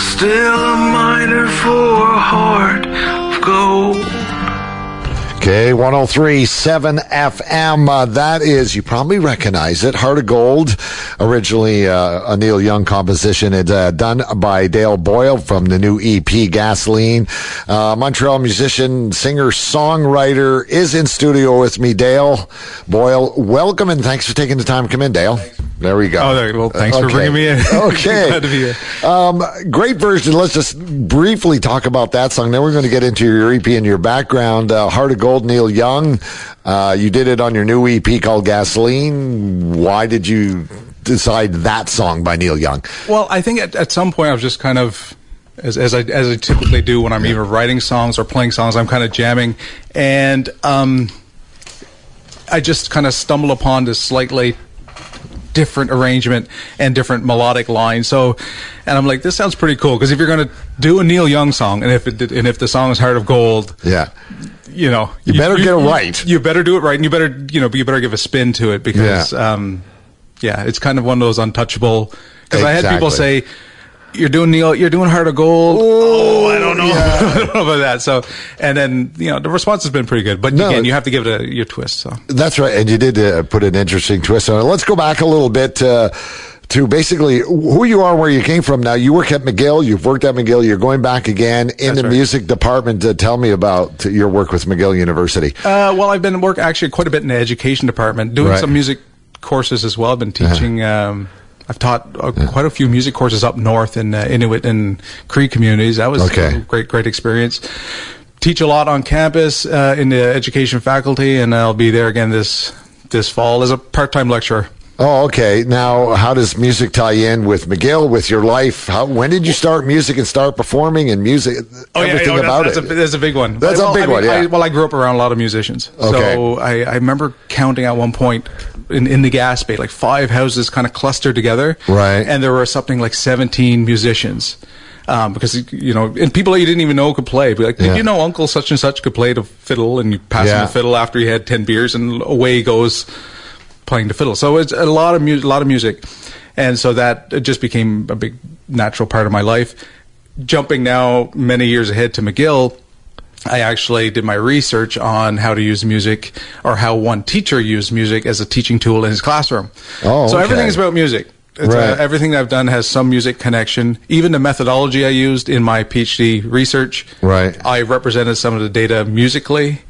Still a miner for a heart of gold. Okay, 103.7 FM. That is, you probably recognize it, Heart of Gold. Originally a Neil Young composition. It's done by Dale Boyle from the new EP, Gasoline. Montreal musician, singer, songwriter is in studio with me. Dale Boyle, welcome, and thanks for taking the time to come in, Dale. There we go. Oh, well, thanks for bringing me in. Okay. Glad to be here. Great version. Let's just briefly talk about that song. Then we're going to get into your EP and your background. Heart of Gold, Neil Young. You did it on your new EP called Gasoline. Why did you decide that song by Neil Young? Well, I think at some point I was just kind of, as I typically do when I'm either writing songs or playing songs, I'm kind of jamming. And I just kind of stumbled upon this slightly different arrangement and different melodic lines. So, and I'm like, this sounds pretty cool, because if you're going to do a Neil Young song, and if the song is Heart of Gold, yeah, you know, you better get it right. You better do it right, and you better give a spin to it, because it's kind of one of those untouchable. Because I had people say, you're doing Heart of Gold. Oh, I don't know. Yeah. I don't know about that. So, and then, the response has been pretty good. But again, you have to give it your twist. So that's right. And you did put an interesting twist on it. Let's go back a little bit to basically who you are and where you came from. Now, you work at McGill. You've worked at McGill. You're going back again in the music department. Tell me about your work with McGill University. Well, I've been working actually quite a bit in the education department, doing some music courses as well. I've been teaching. I've taught quite a few music courses up north in Inuit and Cree communities. That was a great experience. Teach a lot on campus in the education faculty, and I'll be there again this fall as a part-time lecturer. Oh, okay. Now, how does music tie in with McGill, with your life? When did you start music and start performing and music? Everything about it. That's a big one. That's a big one, yeah. I grew up around a lot of musicians. Okay. So I remember counting at one point in the Gaspé, like 5 houses kind of clustered together. Right. And there were something like 17 musicians. Because, and people that you didn't even know could play. Be like, did you know Uncle such and such could play the fiddle? And you pass him the fiddle after he had 10 beers, and away he goes playing the fiddle. So it's a lot of music. And so that it just became a big natural part of my life. Jumping now many years ahead to McGill, I actually did my research on how to use music, or how one teacher used music as a teaching tool in his classroom. Oh, so everything is about music. Everything that I've done has some music connection. Even the methodology I used in my PhD research, I represented some of the data musically.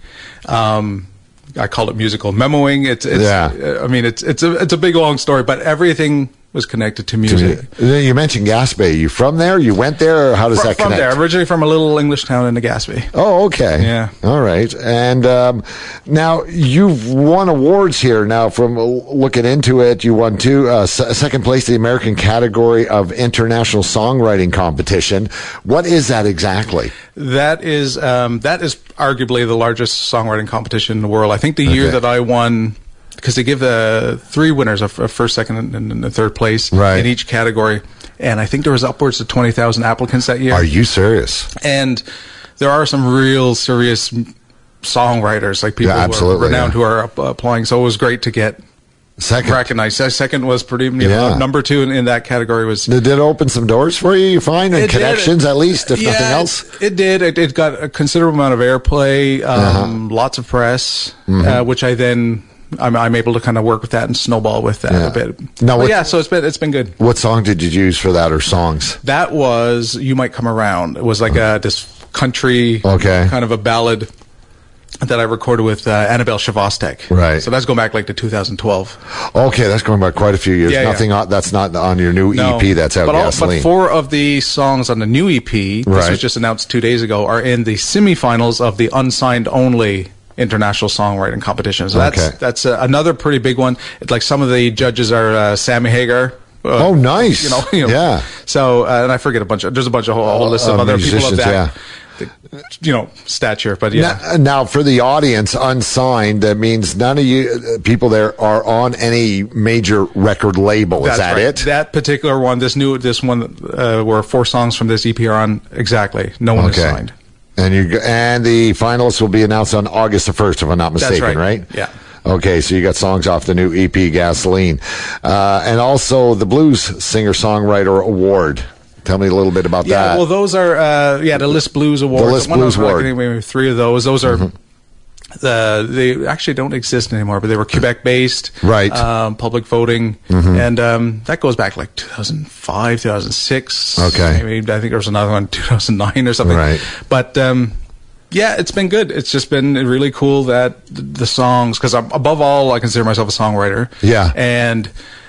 I call it musical memoing. I mean, it's a big long story, but everything was connected to music. You mentioned Gaspé. You from there? You went there, or how does that connect? From there, originally from a little English town in the Gaspé. Oh, okay. Yeah. All right. And now you've won awards here. Now, from looking into it, you won second place in the American category of International Songwriting Competition. What is that exactly? That is arguably the largest songwriting competition in the world. I think the year that I won, because they give 3 winners, a first, second, and a third place in each category. And I think there was upwards of 20,000 applicants that year. Are you serious? And there are some real serious songwriters, like people who are renowned, who are applying. So it was great to get recognized. Second was pretty, number 2 in that category was... Did it open some doors for you find? And connections, at least, if nothing else? It did. It got a considerable amount of airplay, lots of press, which I then... I'm able to kind of work with that and snowball with that a bit. Now, so it's been good. What song did you use for that, or songs? That was "You Might Come Around." It was like this country kind of a ballad that I recorded with Annabelle Shavostek. Right. So that's going back like to 2012. Okay, that's going back quite a few years. That's not on your new EP that's out, Gasoline. But 4 of the songs on the new EP, this was just announced 2 days ago, are in the semifinals of the unsigned only International Songwriting Competition. So that's another pretty big one. Like, some of the judges are Sammy Hagar. Oh, nice. Yeah. So, and I forget there's a whole list of other people of that. Stature, but Now, for the audience, unsigned, that means none of you people there are on any major record label. Is that it? That particular one, this one, where 4 songs from this EP are on, exactly. No one is signed. And the finalists will be announced on August the 1st, if I'm not mistaken, That's right? Yeah. Okay, so you got songs off the new EP, Gasoline. And also the Blues Singer-Songwriter Award. Tell me a little bit about Yeah, that. well, those are the List Blues Awards. The List Blues Award. Maybe 3 of those. Those are they actually don't exist anymore, but they were Quebec based, right? Public voting, and that goes back like 2005, 2006. Okay, maybe I think there was another one 2009 or something. Right, but. Yeah, it's been good. It's just been really cool that the songs, because above all, I consider myself a songwriter. Yeah. And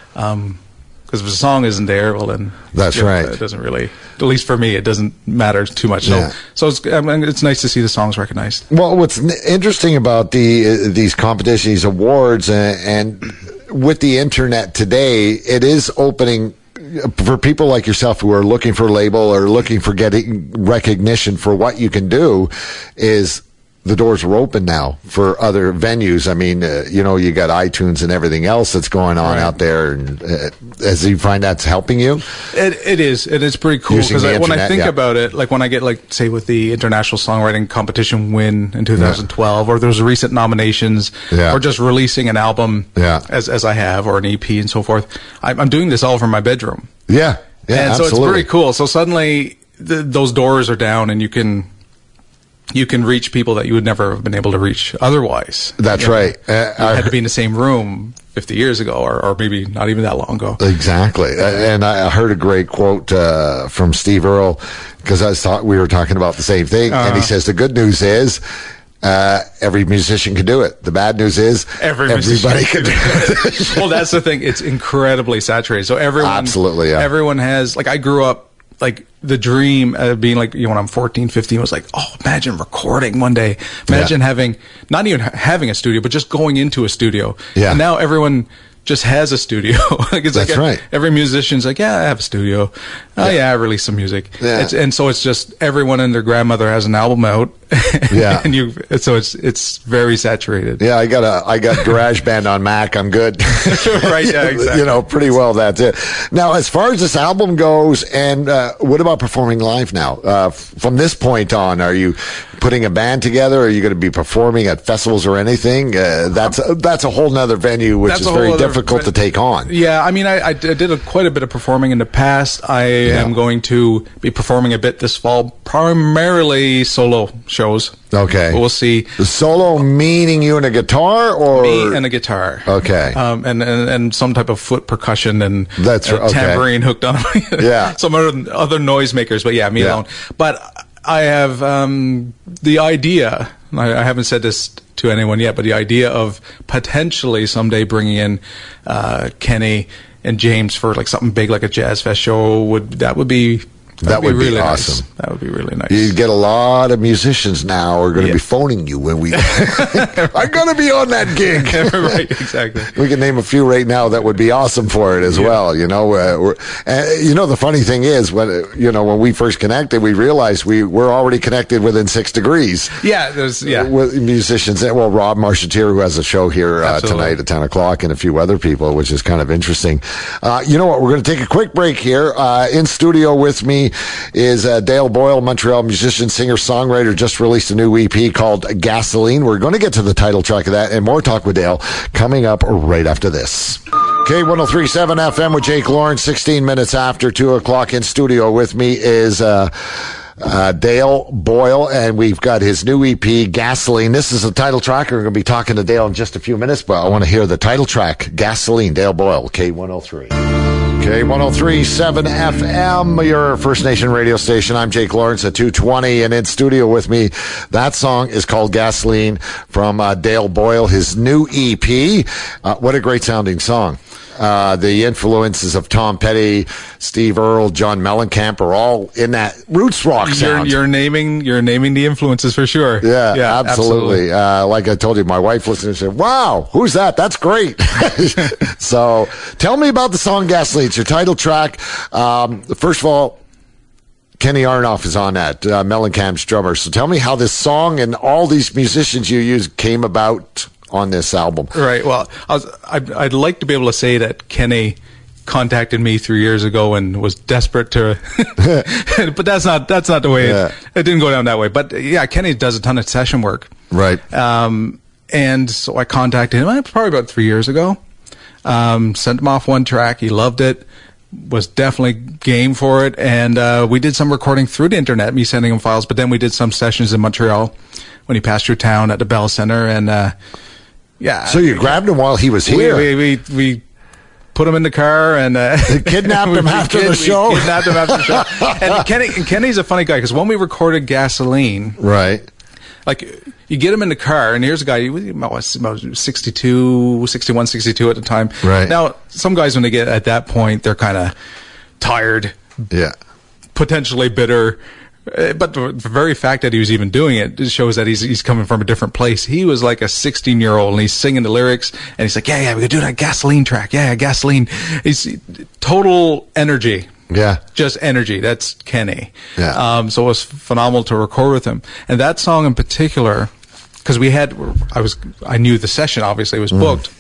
because if a song isn't there, well, then that's right. It doesn't really, at least for me, it doesn't matter too much. Yeah. So it's nice to see the songs recognized. Well, what's interesting about these competitions, these awards, and with the internet today, it is opening for people like yourself who are looking for a label or looking for getting recognition for what you can do, is the doors are open now for other venues. I mean, you got iTunes and everything else that's going on out there. And as you find that's helping you, it is. It is pretty cool because when I think about it, like when I get say with the International Songwriting Competition win in 2012, or there's recent nominations, or just releasing an album, as I have, or an EP and so forth. I'm doing this all from my bedroom. Yeah, and so it's very cool. So suddenly those doors are down, and you can reach people that you would never have been able to reach otherwise. That's right. You had to be in the same room 50 years ago, or maybe not even that long ago. Exactly. And I heard a great quote from Steve Earle, because we were talking about the same thing. And he says, the good news is every musician can do it. The bad news is everybody can do it. Well, that's the thing. It's incredibly saturated. So everyone has, like, I grew up, like, the dream of being like, when I'm 14, 15 was like, oh, imagine recording one day. Imagine not even having a studio, but just going into a studio. Yeah. And now everyone just has a studio. That's right. Every musician's like, yeah, I have a studio. Oh, yeah, I release some music. Yeah. And so it's just everyone and their grandmother has an album out. Yeah. So it's very saturated. Yeah, I got GarageBand on Mac. I'm good. Right, yeah, exactly. Pretty well that's it. Now, as far as this album goes, and what about performing live now? From this point on, are you putting a band together? Are you going to be performing at festivals or anything? That's a whole nother venue, which is very difficult to take on. Yeah, I mean, I did quite a bit of performing in the past. I am going to be performing a bit this fall, primarily solo shows. Okay. But we'll see. The solo meaning you and a guitar, or me and a guitar. Okay. And some type of foot percussion and okay. tambourine hooked on. Some other noisemakers, but me alone. But I have the idea. I haven't said this to anyone yet, but the idea of potentially someday bringing in Kenny and James for like something big, like a Jazz Fest show, would be really awesome. Nice. That would be really nice. You get a lot of musicians now are going to be phoning you when we. I'm going to be on that gig. Right, exactly. We can name a few right now that would be awesome for it as well. The funny thing is when we first connected, we realized we were already connected within 6 degrees. With musicians. Well, Rob Marcheteer, who has a show here tonight at 10:00, and a few other people, which is kind of interesting. You know what? We're going to take a quick break here. In studio with me is Dale Boyle, Montreal musician, singer, songwriter, just released a new EP called Gasoline. We're going to get to the title track of that and more talk with Dale coming up right after this. K1037 FM with Jake Lawrence, 16 minutes after 2:00. In studio with me is Dale Boyle, and we've got his new EP, Gasoline. This is the title track. We're going to be talking to Dale in just a few minutes, but I want to hear the title track, Gasoline. Dale Boyle, K103. K1037 FM, your First Nation radio station. I'm Jake Lawrence at 2:20, and in studio with me, that song is called Gasoline from Dale Boyle, his new EP. What a great sounding song. The influences of Tom Petty, Steve Earle, John Mellencamp are all in that roots rock sound. You're naming the influences for sure. Yeah, absolutely. Like I told you, my wife listened and said, "Wow, who's that? That's great." So, tell me about the song Gasoline. It's your title track. First of all, Kenny Aronoff is on that, Mellencamp's drummer. So tell me how this song and all these musicians you use came about on this album. Right. Well, I'd like to be able to say that Kenny contacted me 3 years ago and was desperate to, but that's not the way. It didn't go down that way. But yeah, Kenny does a ton of session work. Right. And so I contacted him probably about 3 years ago. Sent him off one track. He loved it. was definitely game for it, and we did some recording through the internet, me sending him files, but then we did some sessions in Montreal when he passed through town at the Bell Center, and yeah. So you grabbed him while he was here? We put him in the car and kidnapped him after the show. Kidnapped him after the show. And Kenny's a funny guy because when we recorded Gasoline, right? Like you get him in the car, and here's a guy he was about 61, 62 at the time. Right. Now, some guys when they get at that point, they're kind of tired, potentially bitter. But the very fact that he was even doing it shows that he's coming from a different place. He was like a 16-year-old, and he's singing the lyrics, and he's like, yeah, we could do that Gasoline track. Yeah, Gasoline. He's total energy. Yeah. Just energy. That's Kenny. Yeah. So it was phenomenal to record with him. And that song in particular, because I knew the session obviously was booked.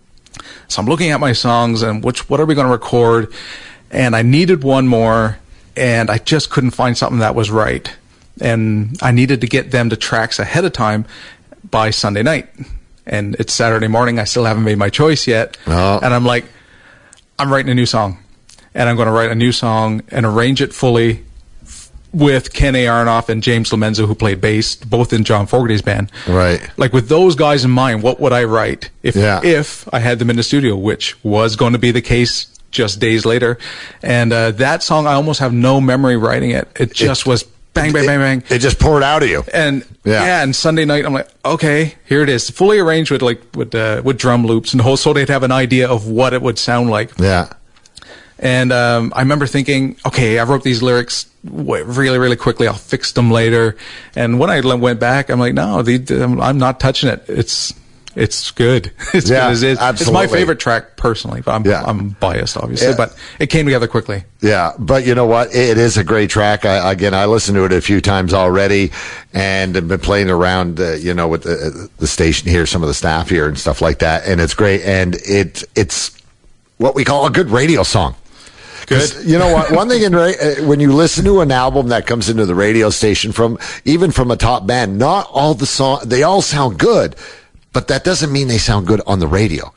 So I'm looking at my songs and what are we going to record? And I needed one more, and I just couldn't find something that was right. And I needed to get them to tracks ahead of time by Sunday night. And it's Saturday morning. I still haven't made my choice yet. Oh. And I'm like, I'm writing a new song. And I'm going to write a new song and arrange it fully with Ken Aronoff and James Lomenzo, who played bass, both in John Fogerty's band. Right. Like with those guys in mind, what would I write if I had them in the studio, which was going to be the case just days later. And that song, I almost have no memory writing it. It just was bang, bang, bang, bang. It just poured out of you. And and Sunday night, I'm like, okay, here it is, fully arranged with drum loops and the whole, so they'd have an idea of what it would sound like. Yeah. And I remember thinking, okay, I wrote these lyrics really, really quickly. I'll fix them later. And when I went back, I'm like, no, I'm not touching it. It's good. It's good as is. Absolutely. It's my favorite track personally, but I'm biased, obviously. But it came together quickly. Yeah, but you know what? It is a great track. I listened to it a few times already, and have been playing around, with the station here, some of the staff here, and stuff like that. And it's great. And it's what we call a good radio song. Good. You know what? One thing when you listen to an album that comes into the radio station from a top band, not all the songs, they all sound good. But that doesn't mean they sound good on the radio.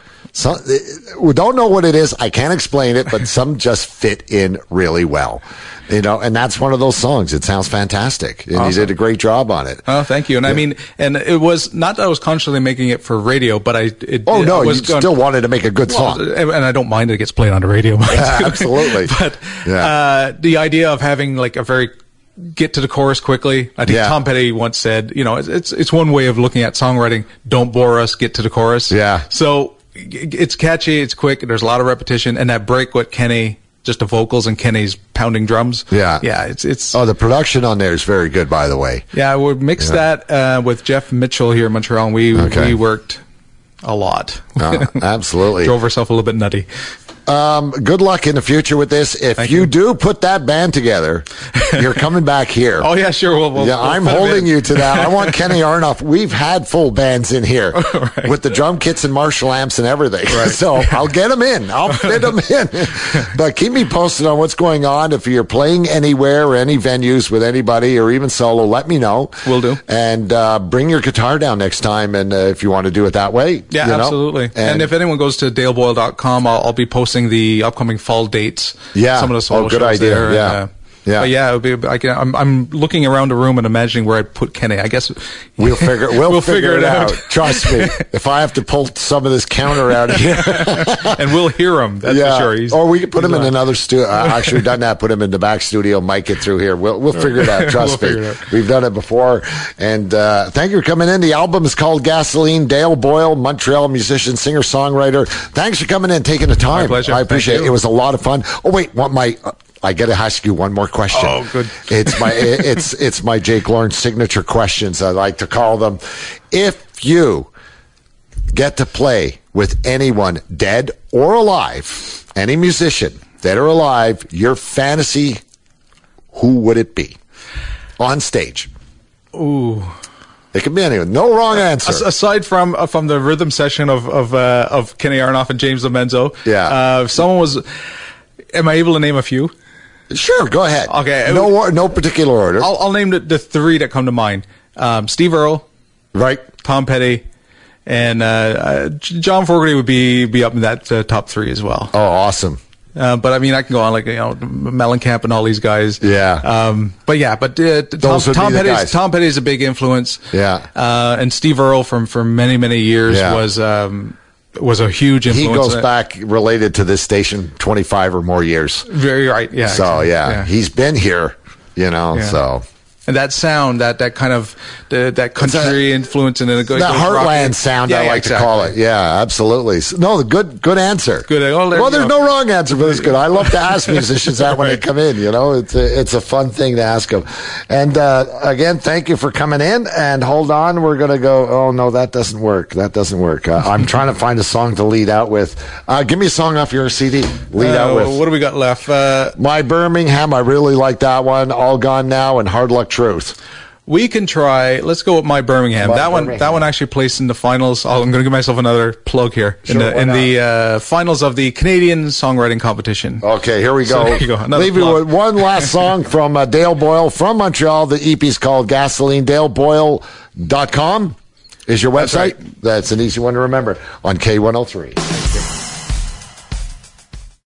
We don't know what it is. I can't explain it, but some just fit in really well. And that's one of those songs. It sounds fantastic. And you did a great job on it. Oh, thank you. And I mean, and it was not that I was consciously making it for radio, but you still wanted to make a good song. And I don't mind that it gets played on the radio. Yeah, absolutely. But the idea of having like a very get to the chorus quickly. I think Tom Petty once said, it's one way of looking at songwriting. Don't bore us, get to the chorus. Yeah. So it's catchy, it's quick, there's a lot of repetition, and that break with Kenny, just the vocals and Kenny's pounding drums. Yeah. Yeah, it's the production on there is very good, by the way. Yeah, we mixed that with Jeff Mitchell here in Montreal, and we worked a lot. Absolutely. Drove ourselves a little bit nutty. Good luck in the future with this. If you do put that band together, you're coming back here. Oh, yeah, sure. I'm holding you to that. I want Kenny Aronoff. We've had full bands in here with the drum kits and Marshall amps and everything. Right. So I'll get them in. I'll fit them in. But keep me posted on what's going on. If you're playing anywhere or any venues with anybody or even solo, let me know. Will do. And bring your guitar down next time, and if you want to do it that way. Yeah, absolutely. And if anyone goes to daleboyle.com, I'll be posting the upcoming fall dates. Yeah. Some of the solo good shows idea. there. Yeah. But yeah, it would be, I'm looking around the room and imagining where I'd put Kenny. I guess we'll figure it out. Trust me. If I have to pull some of this counter out of here, and we'll hear him. That's for sure. Or we could put him in another studio. Actually, we've done that. Put him in the back studio. Might get through here. We'll figure it out. Trust me. We've done it before. And thank you for coming in. The album is called Gasoline. Dale Boyle, Montreal musician, singer, songwriter. Thanks for coming in, taking the time. My pleasure. I appreciate it. It was a lot of fun. Oh wait, I got to ask you one more question. Oh, good. It's my Jake Lawrence signature questions, I like to call them. If you get to play with anyone dead or alive, any musician, dead or alive, your fantasy, who would it be on stage? Ooh. It could be anyone. No wrong answer. Aside from the rhythm session of Kenny Aronoff and James Lomenzo. Yeah. If someone was, am I able to name a few? Sure, go ahead. Okay. No particular order. I'll name the three that come to mind. Steve Earle. Right. Tom Petty. And John Fogerty would be up in that top three as well. Oh, awesome. But I mean, I can go on like Mellencamp and all these guys. Yeah. Tom Petty is a big influence. Yeah. And Steve Earle for many years was a huge influence. He goes back related to this station 25 or more years. Very right. Yeah. So exactly. He's been here, so. And that sound, that kind of that country influence, and then it goes that heartland sound. I like to call it. Yeah, absolutely. No, good answer. Good. Well, there's no wrong answer, but it's good. I love to ask musicians that when they come in. It's a fun thing to ask them. And again, thank you for coming in. And hold on, we're gonna go. Oh no, that doesn't work. I'm trying to find a song to lead out with. Give me a song off your CD. Lead out with. What do we got left? My Birmingham. I really like that one. All Gone Now and Hard Luck Truth. We can try. Let's go with My Birmingham. That one actually placed in the finals. I'm going to give myself another plug here in the finals of the Canadian songwriting competition. Okay, here we go. So there you go. Leave you with one last song from Dale Boyle from Montreal. The EP's called Gasoline. DaleBoyle.com is your website. That's right. That's an easy one to remember on K103.